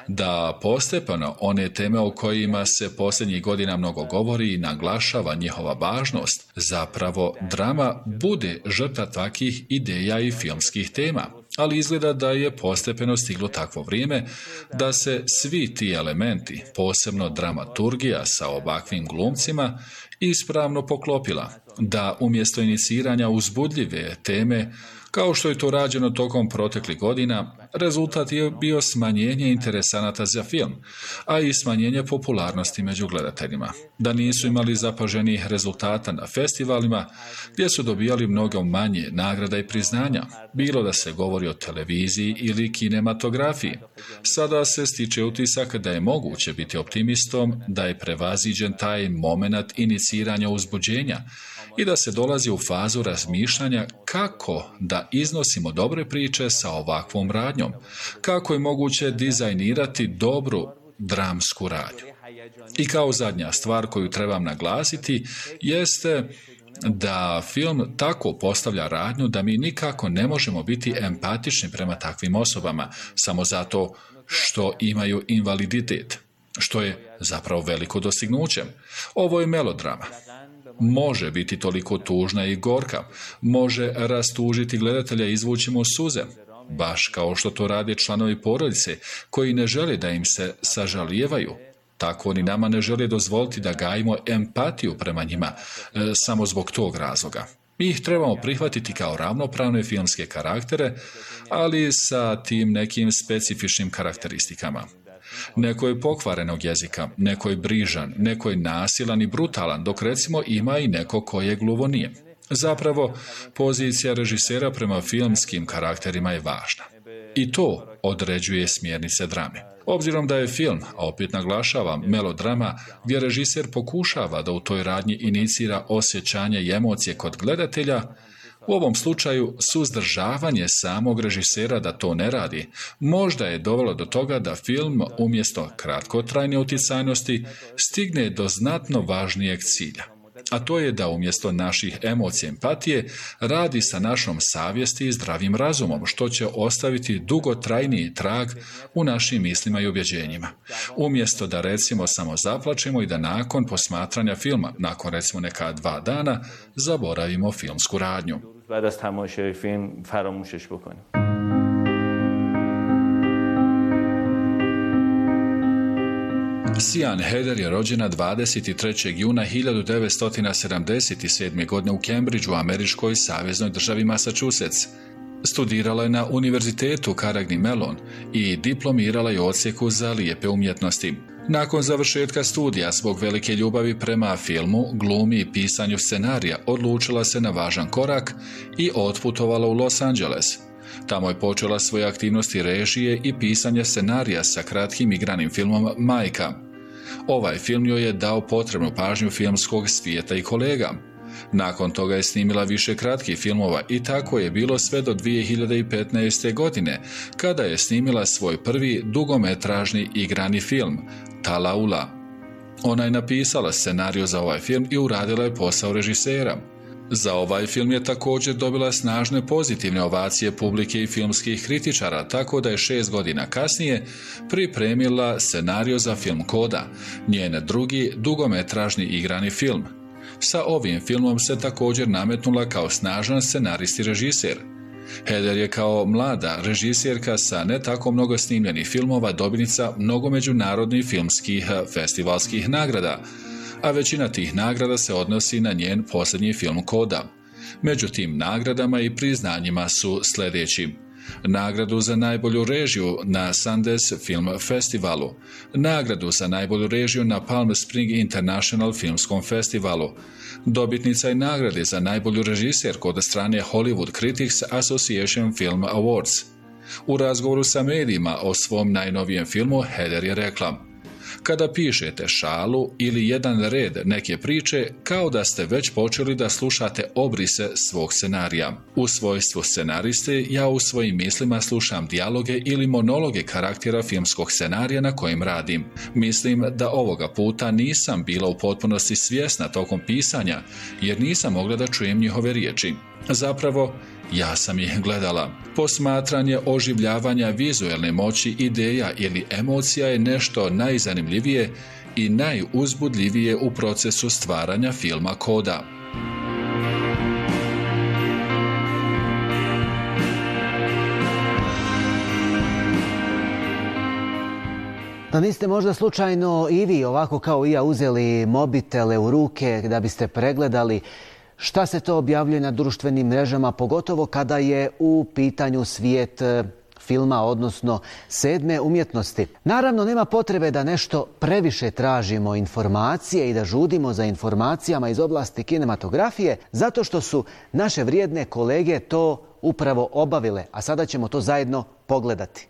da postepeno one teme o kojima se posljednjih godina mnogo govori i naglašava njihova važnost, zapravo drama bude žrtva takvih ideja i filmskih tema. Ali izgleda da je postepeno stiglo takvo vrijeme da se svi ti elementi, posebno dramaturgija sa ovakvim glumcima, ispravno poklopila, da umjesto iniciranja uzbudljive teme, kao što je to rađeno tokom proteklih godina, rezultat je bio smanjenje interesanata za film, a i smanjenje popularnosti među gledateljima. Da nisu imali zapaženih rezultata na festivalima, gdje su dobijali mnogo manje nagrada i priznanja, bilo da se govori o televiziji ili kinematografiji. Sada se stiče utisak da je moguće biti optimistom, da je prevaziđen taj moment iniciranja uzbuđenja i da se dolazi u fazu razmišljanja kako da iznosimo dobre priče sa ovakvom radnjom, kako je moguće dizajnirati dobru dramsku radnju. I kao zadnja stvar koju trebam naglasiti jeste da film tako postavlja radnju da mi nikako ne možemo biti empatični prema takvim osobama samo zato što imaju invaliditet, što je zapravo veliko dostignuće. Ovo je melodrama. Može biti toliko tužna i gorka, može rastužiti gledatelja i izvući mu suze, baš kao što to rade članovi porodice koji ne žele da im se sažalijevaju. tako ni nama ne žele dozvoliti da gajimo empatiju prema njima e, samo zbog tog razloga. Mi ih trebamo prihvatiti kao ravnopravne filmske karaktere, ali sa tim nekim specifičnim karakteristikama. Neko je pokvarenog jezika, neko je brižan, neko je nasilan i brutalan, dok recimo ima i neko koji je gluvonije. Zapravo, pozicija režisera prema filmskim karakterima je važna. I to određuje smjernice drame. Obzirom da je film, a opet naglašavam, melodrama, gdje režiser pokušava da u toj radnji inicira osjećanje i emocije kod gledatelja, u ovom slučaju suzdržavanje samog režisera da to ne radi možda je dovelo do toga da film umjesto kratkotrajne utjecajnosti stigne do znatno važnijeg cilja. A to je da umjesto naših emocija i empatije radi sa našom savjesti i zdravim razumom, što će ostaviti dugotrajniji trag u našim mislima i ubjeđenjima. Umjesto da recimo samo zaplačemo i da nakon posmatranja filma, nakon recimo neka dva dana, zaboravimo filmsku radnju. بعد از تماشای فیلم فراموشش بکنیم. Sian Heder je rođena dvadeset trećeg juna hiljadu devetsto sedamdeset sedme. godine u Cambridgeu, u američkoj saveznoj državi Massachusetts. Studirala je na univerzitetu Carnegie Mellon i diplomirala je u odsjeku za lijepe umjetnosti. Nakon završetka studija, zbog velike ljubavi prema filmu, glumi i pisanju scenarija, odlučila se na važan korak i otputovala u Los Angeles. Tamo je počela svoje aktivnosti režije i pisanje scenarija sa kratkim igranim filmom Majka. Ovaj film joj je dao potrebnu pažnju filmskog svijeta i kolega. Nakon toga je snimila više kratkih filmova i tako je bilo sve do dvije hiljade petnaeste. godine, kada je snimila svoj prvi dugometražni igrani film, Talaula. Ona je napisala scenariju za ovaj film i uradila je posao režisera. Za ovaj film je također dobila snažne pozitivne ovacije publike i filmskih kritičara, tako da je šest godina kasnije pripremila scenariju za film Koda, njen drugi dugometražni igrani film. Sa ovim filmom se također nametnula kao snažan scenarist i režiser. Heder je kao mlada režisjerka sa ne tako mnogo snimljenih filmova dobitnica mnogo međunarodnih filmskih festivalskih nagrada, a većina tih nagrada se odnosi na njen posljednji film Koda. Među tim nagradama i priznanjima su sljedeći: nagradu za najbolju režiju na Sundance Film Festivalu, nagradu za najbolju režiju na Palm Spring International Filmskom festivalu, dobitnica je nagrade za najbolju režiserku od strane Hollywood Critics Association Film Awards. U razgovoru sa medijima o svom najnovijem filmu Heder je rekla: kada pišete šalu ili jedan red neke priče, kao da ste već počeli da slušate obrise svog scenarija. U svojstvu scenariste, ja u svojim mislima slušam dijaloge ili monologe karaktera filmskog scenarija na kojem radim. Mislim da ovoga puta nisam bila u potpunosti svjesna tokom pisanja, jer nisam mogla da čujem njihove riječi. Zapravo, ja sam ih gledala. Posmatranje oživljavanja vizualne moći, ideja ili emocija je nešto najzanimljivije i najuzbudljivije u procesu stvaranja filma Koda. Da niste možda slučajno i vi, ovako kao i ja, uzeli mobitele u ruke da biste pregledali šta se to objavljuje na društvenim mrežama, pogotovo kada je u pitanju svijet filma, odnosno sedme umjetnosti. Naravno, nema potrebe da nešto previše tražimo informacije i da žudimo za informacijama iz oblasti kinematografije, zato što su naše vrijedne kolege to upravo obavile, a sada ćemo to zajedno pogledati.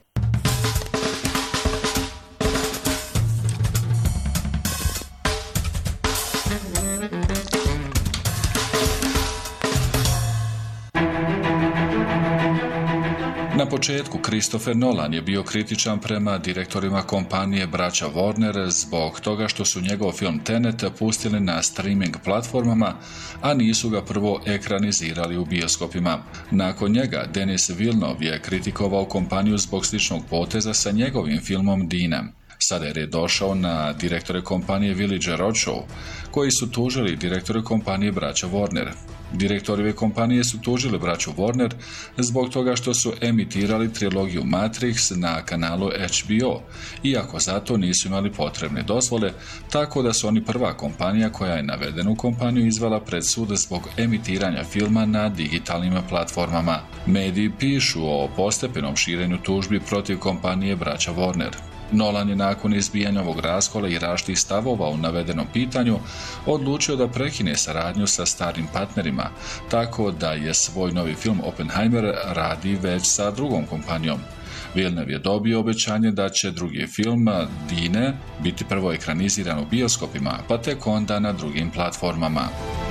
Na početku Christopher Nolan je bio kritičan prema direktorima kompanije braća Warner zbog toga što su njegov film Tenet pustili na streaming platformama, a nisu ga prvo ekranizirali u bioskopima. Nakon njega Denis Villeneuve je kritikovao kompaniju zbog sličnog poteza sa njegovim filmom Dina. Sada je došao na direktore kompanije Village Roadshow, koji su tužili direktore kompanije braća Warner. Direktori ove kompanije su tužili braću Warner zbog toga što su emitirali trilogiju Matrix na kanalu H B O, iako zato nisu imali potrebne dozvole, tako da su oni prva kompanija koja je navedenu kompaniju izvela pred sud zbog emitiranja filma na digitalnim platformama. Mediji pišu o postepenom širenju tužbi protiv kompanije braća Warner. Nolan je nakon izbijanja ovog raskola i različitih stavova u navedenom pitanju odlučio da prekine saradnju sa starim partnerima, tako da je svoj novi film Oppenheimer radi već sa drugom kompanijom. Villeneuve je dobio obećanje da će drugi film Dune biti prvo ekraniziran u bioskopima, pa tek onda na drugim platformama.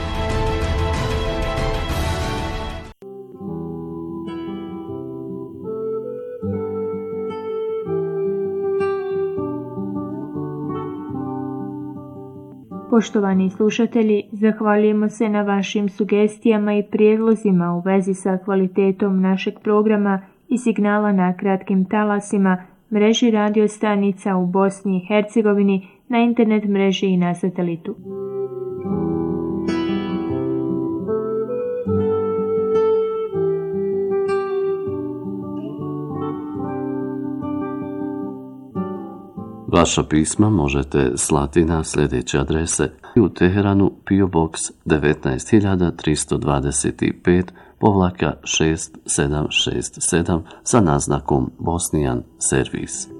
Poštovani slušatelji, zahvaljujemo se na vašim sugestijama i prijedlozima u vezi sa kvalitetom našeg programa i signala na kratkim talasima, mreži radio stanica u Bosni i Hercegovini, na internet mreži i na satelitu. Vaša pisma možete slati na sljedeće adrese: u Teheranu P O Box devetnaest hiljada tristo dvadeset pet povlaka šest sedam šest sedam sa naznakom Bosnian Servis.